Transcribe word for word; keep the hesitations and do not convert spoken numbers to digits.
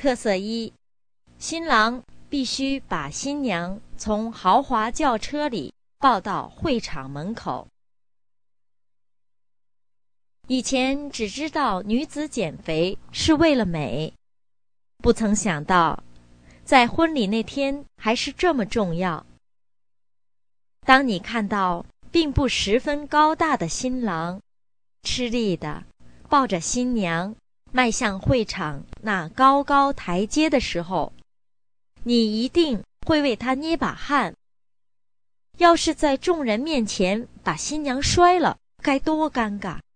特色一，新郎必须把新娘从豪华轿车里抱到会场门口。以前只知道女子减肥是为了美，不曾想到在婚礼那天还是这么重要。当你看到并不十分高大的新郎吃力地抱着新娘迈向会场那高高台阶的时候，你一定会为他捏把汗。要是在众人面前把新娘摔了，该多尴尬！